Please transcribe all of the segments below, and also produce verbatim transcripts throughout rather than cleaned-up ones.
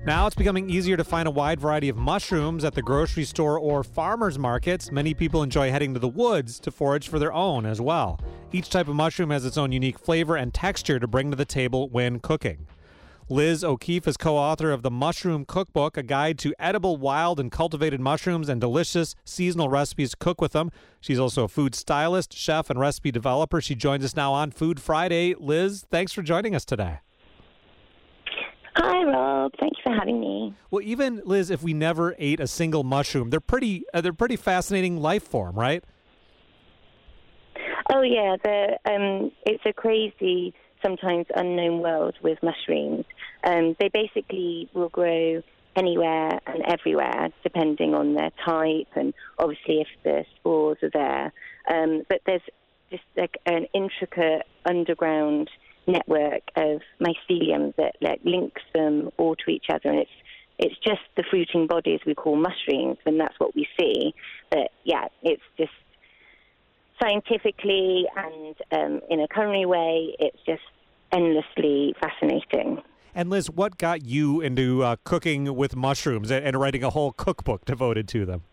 Now it's becoming easier to find a wide variety of mushrooms at the grocery store or farmers markets. Many people enjoy heading to the woods to forage for their own as well. Each type of mushroom has its own unique flavor and texture to bring to the table when cooking. Liz O'Keefe is co-author of the Mushroom Cookbook, a guide to edible, wild, and cultivated mushrooms and delicious seasonal recipes to cook with them. She's also a food stylist, chef, and recipe developer. She joins us now on Food Friday. Liz, thanks for joining us today. Hi, Rob. Thank you for having me. Well, even, Liz, if we never ate a single mushroom, they're pretty uh, they're pretty fascinating life form, right? Oh, yeah. The, um, it's a crazy, sometimes unknown world with mushrooms. Um, they basically will grow anywhere and everywhere, depending on their type and obviously if the spores are there. Um, but there's just like an intricate underground network of mycelium that like links them all to each other, and it's it's just the fruiting bodies we call mushrooms, and that's what we see. But yeah, it's just scientifically and um, in a culinary way, it's just endlessly fascinating. And Liz, what got you into uh, cooking with mushrooms and, and writing a whole cookbook devoted to them?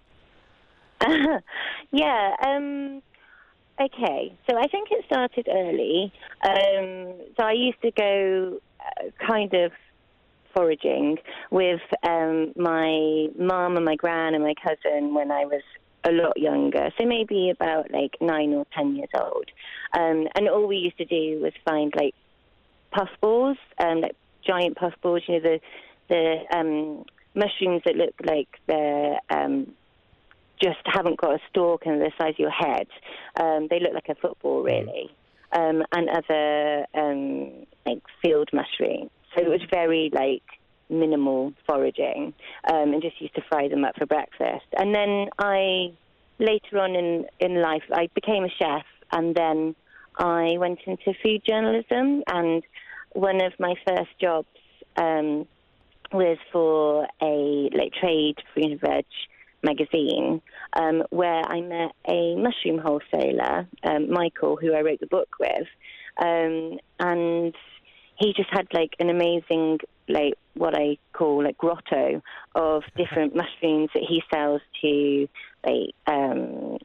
yeah. Um, Okay, so I think it started early. Um, so I used to go uh, kind of foraging with um, my mum and my gran and my cousin when I was a lot younger, so maybe about like nine or ten years old. Um, and all we used to do was find like puffballs, um, like giant puffballs, you know, the the um, mushrooms that look like they're um, just haven't got a stalk and the size of your head. Um, they look like a football, really, um, and other um, like field mushrooms. So it was very like minimal foraging, um, and just used to fry them up for breakfast. And then I, later on in, in life, I became a chef, and then I went into food journalism. And one of my first jobs um, was for a like trade fruit and veg magazine, um, where I met a mushroom wholesaler, um, Michael, who I wrote the book with, um, and he just had like an amazing, like what I call like grotto of different mushrooms that he sells to like um,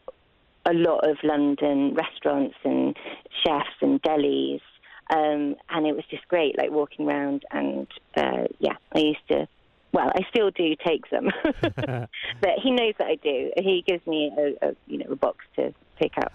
a lot of London restaurants and chefs and delis, um, and it was just great, like walking around, and uh, yeah, I used to. Well, I still do take them, but he knows that I do. He gives me a, a you know a box to pick up.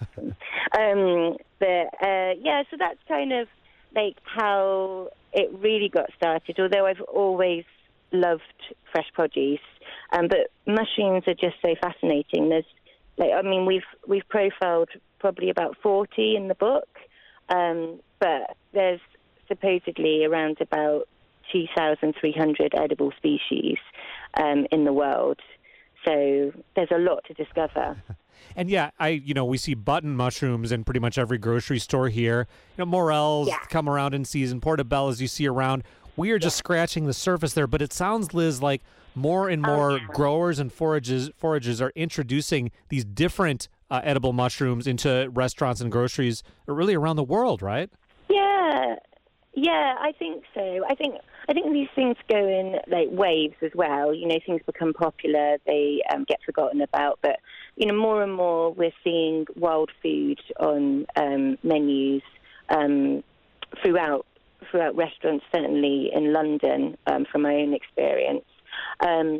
um, but uh, yeah, so that's kind of like how it really got started. Although I've always loved fresh produce, um, but mushrooms are just so fascinating. There's like I mean we've we've profiled probably about forty in the book, um, but there's supposedly around about two thousand three hundred edible species um, in the world. So there's a lot to discover. And yeah, I you know, we see button mushrooms in pretty much every grocery store here. You know, morels yeah. come around in season, portobellas you see around. We are just yeah. scratching the surface there, but it sounds, Liz, like more and more oh, yeah. growers and forages forages are introducing these different uh, edible mushrooms into restaurants and groceries really around the world, right? Yeah. Yeah, I think so. I think I think these things go in like waves as well. You know, things become popular, they um, get forgotten about. But you know, more and more we're seeing wild food on um, menus um, throughout throughout restaurants. Certainly in London, um, from my own experience, um,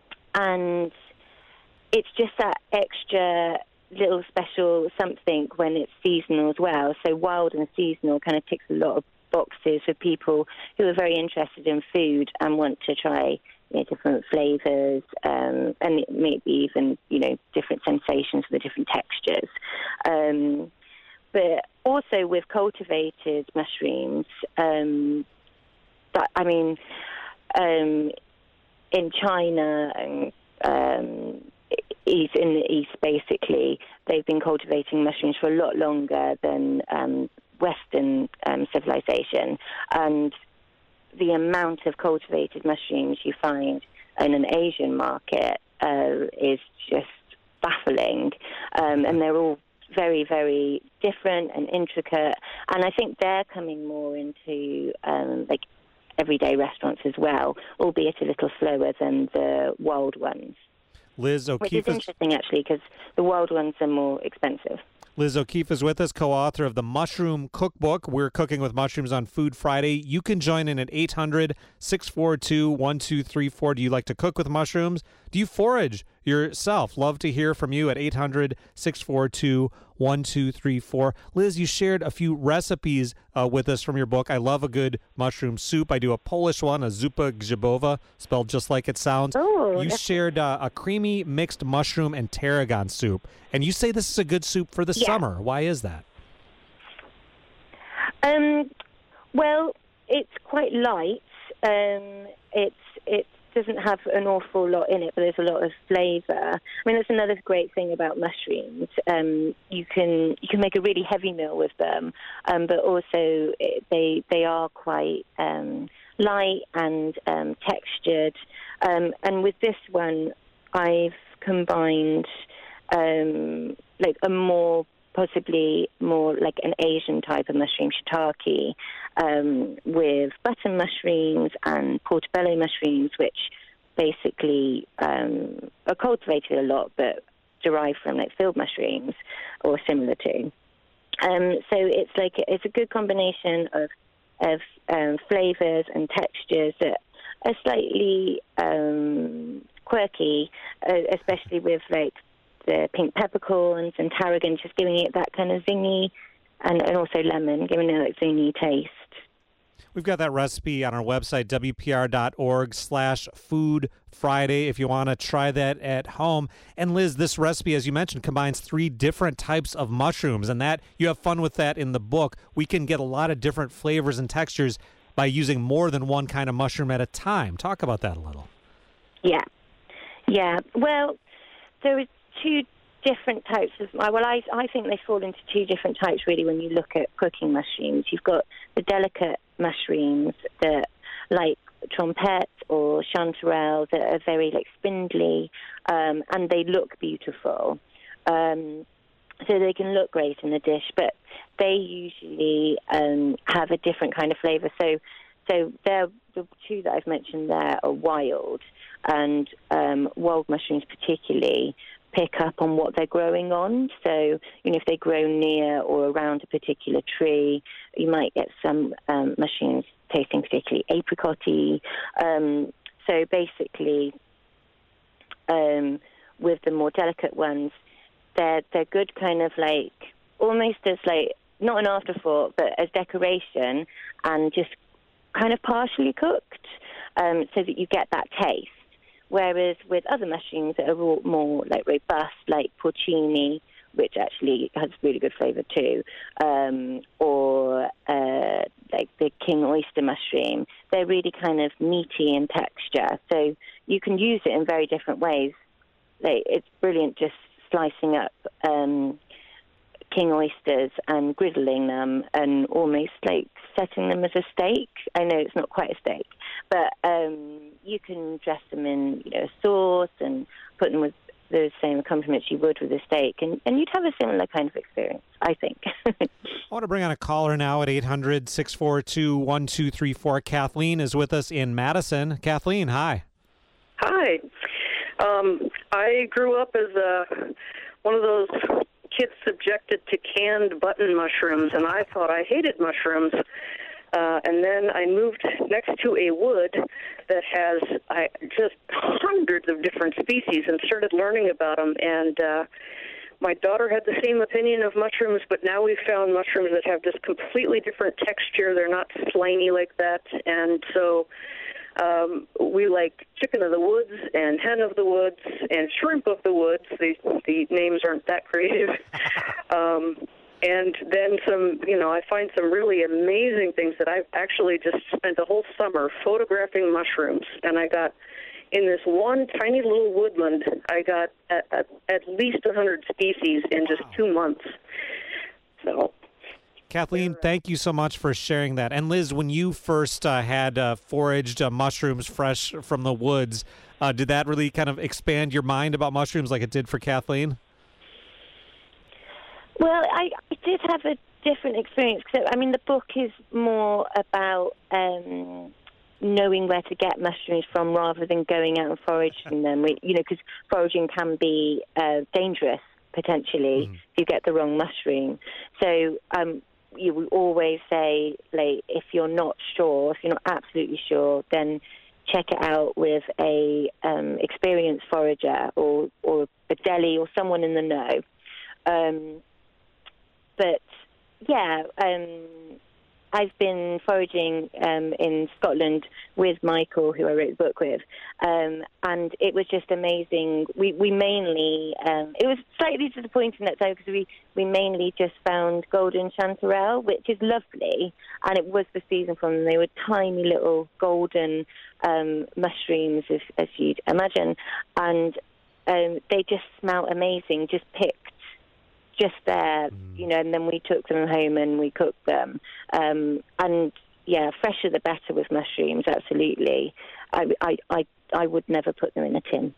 and it's just that extra little special something when it's seasonal as well. So wild and seasonal kind of ticks a lot of boxes for people who are very interested in food and want to try you know, different flavors um, and maybe even you know different sensations for the different textures. Um, but also with cultivated mushrooms, um, that, I mean, um, in China and um, East, in the East, basically, they've been cultivating mushrooms for a lot longer than um, Western um, civilization, and the amount of cultivated mushrooms you find in an Asian market uh, is just baffling, um, and they're all very, very different and intricate, and I think they're coming more into um, like everyday restaurants as well, albeit a little slower than the wild ones. Liz O'Keefe. Which is interesting, actually, because the wild ones are more expensive. Liz O'Keefe is with us, co-author of the Mushroom Cookbook. We're cooking with mushrooms on Food Friday. You can join in at eight hundred, six four two, one two three four. Do you like to cook with mushrooms? Do you forage yourself? Love to hear from you at eight hundred, six four two, one two three four. Liz, you shared a few recipes uh, with us from your book. I love a good mushroom soup. I do a Polish one, a zupa grzybowa, spelled just like it sounds. Oh, you shared uh, a creamy mixed mushroom and tarragon soup. And you say this is a good soup for the yeah. summer. Why is that? Um, well, it's quite light. Um, it's it doesn't have an awful lot in it, but there's a lot of flavour. I mean, that's another great thing about mushrooms. Um, you can you can make a really heavy meal with them, um, but also it, they they are quite um, light and um, textured. Um, and with this one, I've combined um, like a more possibly more like an Asian type of mushroom, shiitake, um, with button mushrooms and portobello mushrooms, which basically um, are cultivated a lot but derived from like field mushrooms or similar to. Um, so it's like it's a good combination of of um, flavors and textures that are slightly um, quirky, uh, especially with like the pink peppercorns and tarragon, just giving it that kind of zingy, and, and also lemon, giving it that zingy taste. We've got that recipe on our website, W P R dot org slash food Friday, if you want to try that at home. And Liz, this recipe, as you mentioned, combines three different types of mushrooms, and that you have fun with that in the book. We can get a lot of different flavors and textures by using more than one kind of mushroom at a time. Talk about that a little. Yeah. Yeah. Well, there are two different types of, well, I, I think they fall into two different types, really, when you look at cooking mushrooms. You've got the delicate mushrooms that, like trompette or chanterelle, that are very, like, spindly, um, and they look beautiful. Um, so they can look great in a dish, but they usually um, have a different kind of flavor. So, so they're, the two that I've mentioned there are wild, and um, wild mushrooms particularly pick up on what they're growing on. So, you know, if they grow near or around a particular tree, you might get some um, mushrooms tasting particularly apricot-y. Um, so basically, um, with the more delicate ones, they're they're good kind of like, almost as like, not an afterthought, but as decoration, and just kind of partially cooked, um, so that you get that taste. Whereas with other mushrooms that are more like robust, like porcini, which actually has really good flavour too, um, or uh, like the king oyster mushroom, they're really kind of meaty in texture. So you can use it in very different ways. Like, it's brilliant just slicing up um, king oysters and griddling them and almost like setting them as a steak. I know it's not quite a steak, but um, you can dress them in, you know, sauce and put them with the same accompaniments you would with a steak, and, and you'd have a similar kind of experience, I think. I want to bring on a caller now at eight hundred, six four two, one two three four. Kathleen is with us in Madison. Kathleen, hi. Hi. Um, I grew up as a, one of those kids subjected to canned button mushrooms, and I thought I hated mushrooms. Uh, and then I moved next to a wood that has I, just hundreds of different species, and started learning about them. And uh, my daughter had the same opinion of mushrooms, but now we've found mushrooms that have just completely different texture. They're not slimy like that. And so um, we like chicken of the woods and hen of the woods and shrimp of the woods. The, the names aren't that creative. um, And then some, you know, I find some really amazing things that I've actually just spent a whole summer photographing mushrooms. And I got, in this one tiny little woodland, I got at, at, at least one hundred species in just two months. So, Kathleen, thank you so much for sharing that. And Liz, when you first uh, had uh, foraged uh, mushrooms fresh from the woods, uh, did that really kind of expand your mind about mushrooms like it did for Kathleen? Well, I, I did have a different experience. So, I mean, the book is more about um, knowing where to get mushrooms from rather than going out and foraging them. We, you know, because foraging can be uh, dangerous potentially mm. if you get the wrong mushroom. So um, you will always say, like, if you're not sure, if you're not absolutely sure, then check it out with a um, experienced forager or or a deli or someone in the know. Um, but yeah. Um, I've been foraging um, in Scotland with Michael, who I wrote the book with, um, and it was just amazing. We we mainly, um, it was slightly disappointing that time because we, we mainly just found golden chanterelle, which is lovely, and it was the season for them. They were tiny little golden um, mushrooms, as, as you'd imagine, and um, they just smelled amazing, just picked just there, you know, and then we took them home and we cooked them. Um, and, yeah, fresher the better with mushrooms, absolutely. I, I, I, I would never put them in a tin.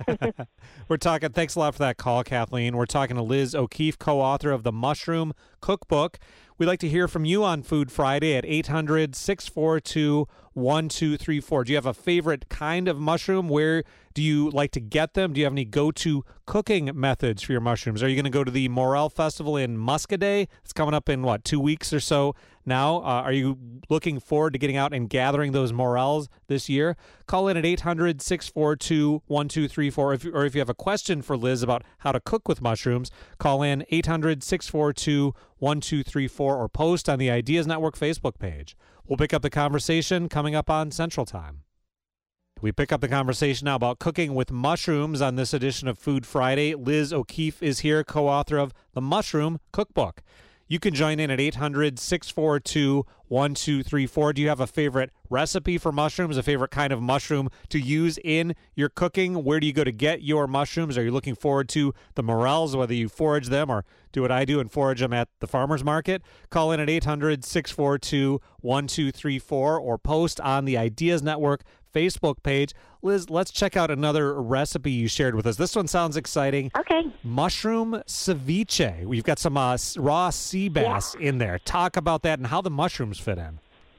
We're talking, thanks a lot for that call, Kathleen. We're talking to Liz O'Keefe, co-author of the Mushroom Cookbook. We'd like to hear from you on Food Friday at eight hundred, six four two, one two three four. Do you have a favorite kind of mushroom? Where do you like to get them? Do you have any go-to cooking methods for your mushrooms? Are you going to go to the Morel Festival in Muscadet? It's coming up in, what, two weeks or so now? Uh, are you looking forward to getting out and gathering those morels this year? Call in at eight hundred, six four two, one two three four. If, or if you have a question for Liz about how to cook with mushrooms, call in eight hundred, six four two, one two three four or post on the Ideas Network Facebook page. We'll pick up the conversation coming up on Central Time. We pick up the conversation now about cooking with mushrooms on this edition of Food Friday. Liz O'Keefe is here, co-author of the Mushroom Cookbook. You can join in at eight hundred, six four two, one two three four. Do you have a favorite recipe for mushrooms, a favorite kind of mushroom to use in your cooking? Where do you go to get your mushrooms? Are you looking forward to the morels, whether you forage them or do what I do and forage them at the farmer's market? Call in at eight hundred, six four two, one two three four or post on the Ideas Network Facebook page. Liz, let's check out another recipe you shared with us. This one sounds exciting. Okay. Mushroom ceviche. We've got some uh, raw sea bass yeah. in there. Talk about that and how the mushrooms fit in.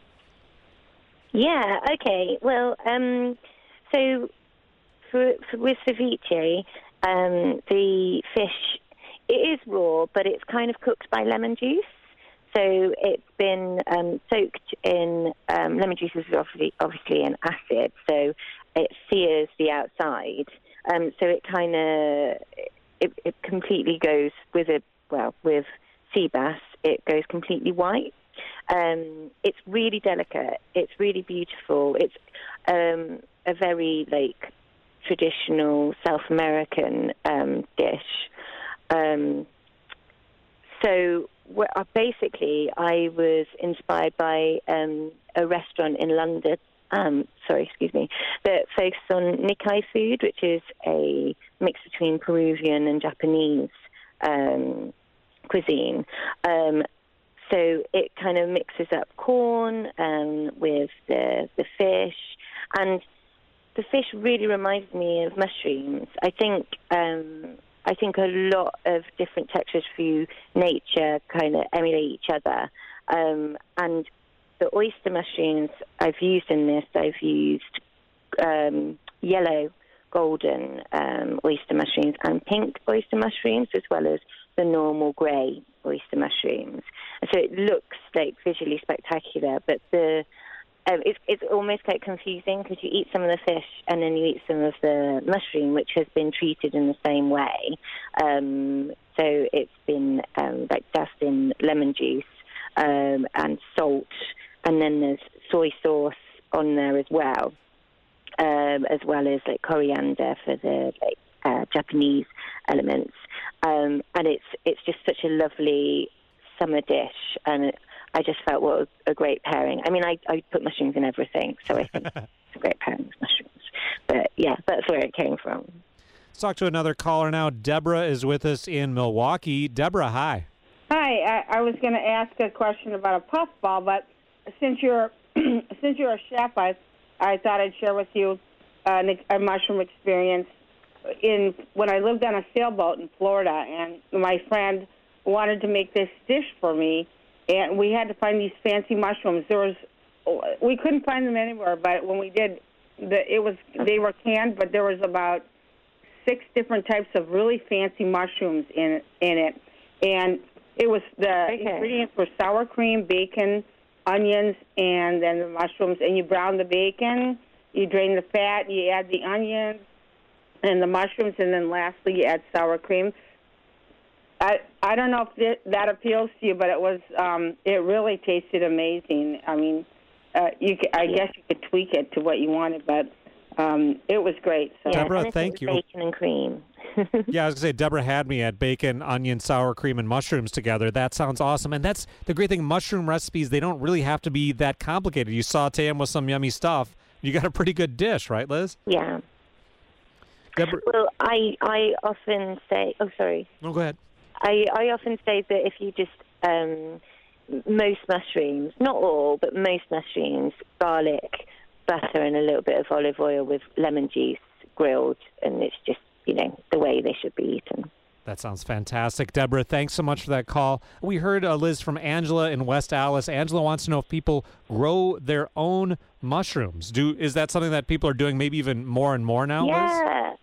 Yeah, okay. Well, um, so for, for, with ceviche, um, the fish, it is raw, but it's kind of cooked by lemon juice. So it's been um, soaked in um, lemon juice is obviously, obviously an acid, so it sears the outside. Um, so it kind of it, it completely goes with a well with sea bass. It goes completely white. Um, it's really delicate. It's really beautiful. It's um, a very like traditional South American um, dish. Um, so. Well, uh, basically, I was inspired by um, a restaurant in London, um, sorry, excuse me, that focuses on Nikkei food, which is a mix between Peruvian and Japanese um, cuisine. Um, so it kind of mixes up corn um, with the, the fish, and the fish really reminds me of mushrooms. I think... Um, I think a lot of different textures through nature kind of emulate each other. Um, and the oyster mushrooms I've used in this, I've used um, yellow, golden um, oyster mushrooms and pink oyster mushrooms, as well as the normal grey oyster mushrooms. And so it looks like visually spectacular, but the Um, it's, it's almost quite confusing because you eat some of the fish and then you eat some of the mushroom, which has been treated in the same way. Um, so it's been um, like doused in lemon juice um, and salt, and then there's soy sauce on there as well, um, as well as like coriander for the like uh, Japanese elements. Um, and it's it's just such a lovely summer dish, and it, I just felt what a great pairing. I mean, I, I put mushrooms in everything, so I think it's a great pairing with mushrooms. But yeah, that's where it came from. Let's talk to another caller now. Deborah is with us in Milwaukee. Deborah, hi. Hi. I, I was going to ask a question about a puffball, but since you're since you're a chef, I I thought I'd share with you uh, a mushroom experience. In when I lived on a sailboat in Florida, and my friend wanted to make this dish for me. And we had to find these fancy mushrooms. There was we couldn't find them anywhere. But when we did, the, it was they were canned, but there was about six different types of really fancy mushrooms in in it, and it was the okay. ingredients were sour cream, bacon, onions, and then the mushrooms. And you brown the bacon, you drain the fat, you add the onions and the mushrooms, and then lastly you add sour cream. I I don't know if th- that appeals to you, but it was um, it really tasted amazing. I mean, uh, you could, I guess you could tweak it to what you wanted, but um, it was great. So. Yeah, Deborah, and thank you. Bacon and cream. Yeah, I was going to say, Deborah had me at bacon, onion, sour cream, and mushrooms together. That sounds awesome. And that's the great thing. Mushroom recipes, they don't really have to be that complicated. You saute them with some yummy stuff. You got a pretty good dish, right, Liz? Yeah. Deborah? Well, I I often say, oh, sorry. Oh, go ahead. I, I often say that if you just, um, most mushrooms, not all, but most mushrooms, garlic, butter, and a little bit of olive oil with lemon juice grilled, and it's just, you know, the way they should be eaten. That sounds fantastic. Deborah, thanks so much for that call. We heard, uh, Liz, from Angela in West Allis. Angela wants to know if people grow their own mushrooms. Do Is that something that people are doing maybe even more and more now, yeah. Liz? Yeah.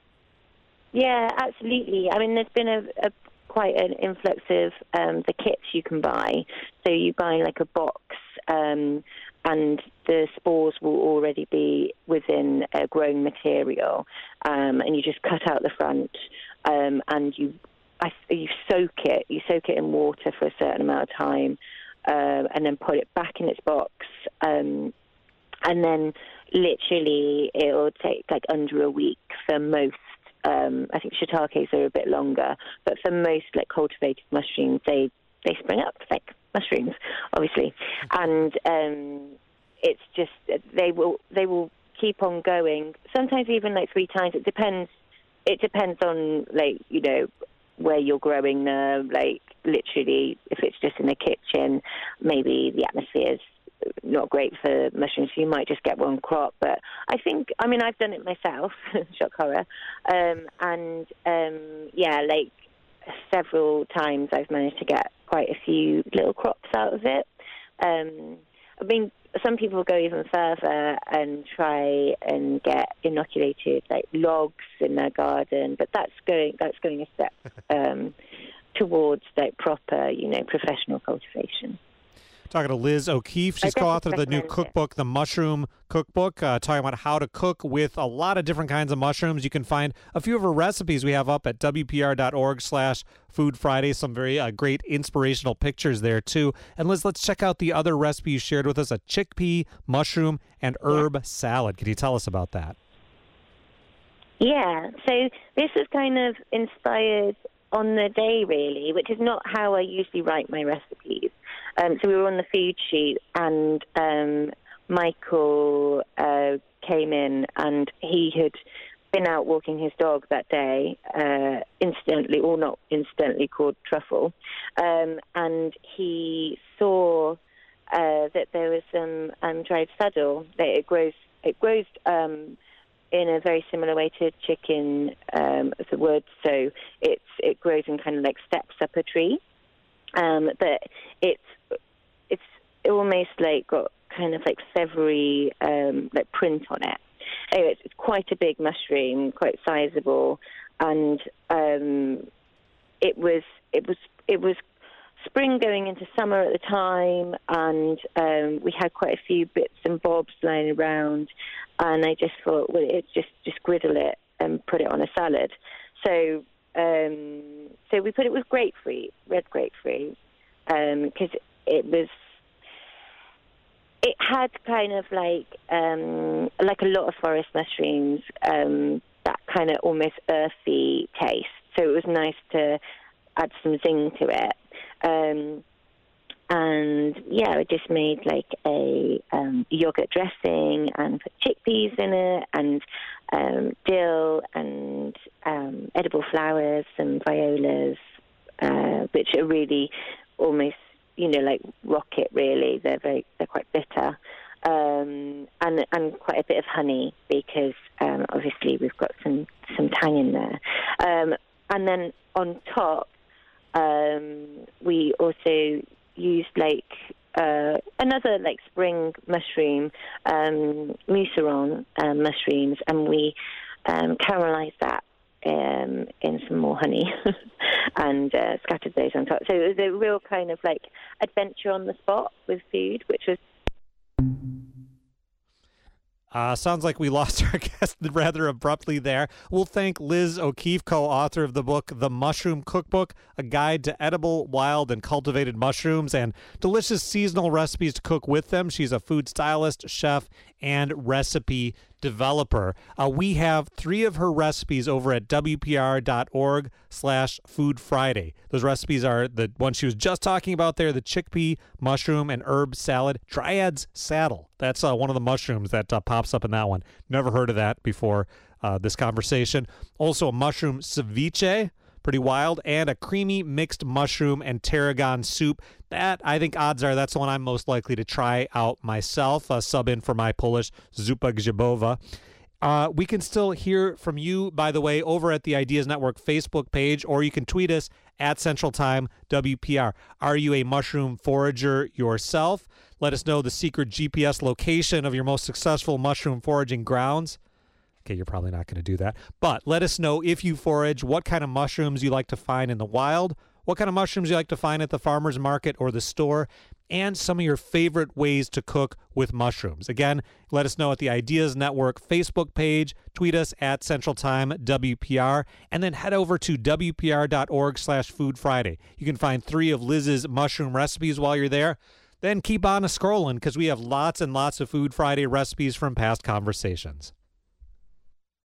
Yeah, absolutely. I mean, there's been a, a quite an influx of um, the kits you can buy. So you buy like a box, um, and the spores will already be within a growing material, um, and you just cut out the front, um, and you I, you soak it. You soak it in water for a certain amount of time, um, and then put it back in its box, um, and then literally it will take like under a week for most. Um, I think shiitakes are a bit longer, but for most like cultivated mushrooms, they they spring up like mushrooms, obviously, and um, it's just they will they will keep on going. Sometimes even like three times. It depends. It depends on like you know where you're growing them. Like literally, if it's just in the kitchen, maybe the atmosphere is not great for mushrooms, so you might just get one crop. But I think, I mean, I've done it myself, shock horror, um, and um, yeah, like several times I've managed to get quite a few little crops out of it. Um, I mean, some people go even further and try and get inoculated like logs in their garden, but that's going that's going a step um, towards like proper, you know, professional cultivation. Talking to Liz O'Keefe. She's co-author of the new cookbook, The Mushroom Cookbook, uh, talking about how to cook with a lot of different kinds of mushrooms. You can find a few of her recipes we have up at W P R dot org slash Food Friday. Some very uh, great inspirational pictures there, too. And Liz, let's check out the other recipe you shared with us, a chickpea, mushroom, and herb yeah. salad. Can you tell us about that? Yeah. So this is kind of inspired on the day, really, which is not how I usually write my recipes. Um, so we were on the feed sheet, and um, Michael uh, came in, and he had been out walking his dog that day, uh, incidentally, or not incidentally, called Truffle, um, and he saw uh, that there was some um, dried saddle. That it grows, it grows um, in a very similar way to chicken um, of the woods. So it's it grows in kind of like steps up a tree. Um, but it's it's almost like got kind of like feathery um, like print on it. Anyway, it's, it's quite a big mushroom, quite sizable, and um, it was it was it was spring going into summer at the time, and um, we had quite a few bits and bobs lying around, and I just thought, well, it just just griddle it and put it on a salad. So. Um, so we put it with grapefruit, red grapefruit, because um, it was, it had kind of like, um, like a lot of forest mushrooms, um, that kind of almost earthy taste. So it was nice to add some zing to it. Um, and yeah, I just made like a um, yogurt dressing and put chickpeas in it, and um, dill and um, edible flowers and violas, uh, which are really almost, you know, like rocket. Really, they're very, they're quite bitter, um, and and quite a bit of honey because um, obviously we've got some some tang in there, um, and then on top um, we also used like uh, another like spring mushroom, um, museron um, mushrooms, and we um, caramelized that um, in some more honey and uh, scattered those on top. So it was a real kind of like adventure on the spot with food, which was. Uh, sounds like we lost our guest rather abruptly there. We'll thank Liz O'Keefe, co-author of the book The Mushroom Cookbook, a guide to edible, wild, and cultivated mushrooms and delicious seasonal recipes to cook with them. She's a food stylist, chef, and recipe developer. Uh, we have three of her recipes over at W P R dot org slash Food Friday. Those recipes are the one she was just talking about there, the chickpea, mushroom, and herb salad. Dryad's Saddle. That's uh, one of the mushrooms that uh, pops up in that one. Never heard of that before uh, this conversation. Also a mushroom ceviche. Pretty wild, and a creamy mixed mushroom and tarragon soup. That, I think odds are that's the one I'm most likely to try out myself. Uh, sub in for my Polish zupa grzybowa. Uh, we can still hear from you, by the way, over at the Ideas Network Facebook page, or you can tweet us at Central Time W P R. Are you a mushroom forager yourself? Let us know the secret G P S location of your most successful mushroom foraging grounds. Okay, you're probably not going to do that. But let us know if you forage, what kind of mushrooms you like to find in the wild, what kind of mushrooms you like to find at the farmer's market or the store, and some of your favorite ways to cook with mushrooms. Again, let us know at the Ideas Network Facebook page, tweet us at Central Time W P R, and then head over to W P R dot org slash Food Friday. You can find three of Liz's mushroom recipes while you're there. Then keep on a scrolling because we have lots and lots of Food Friday recipes from past conversations.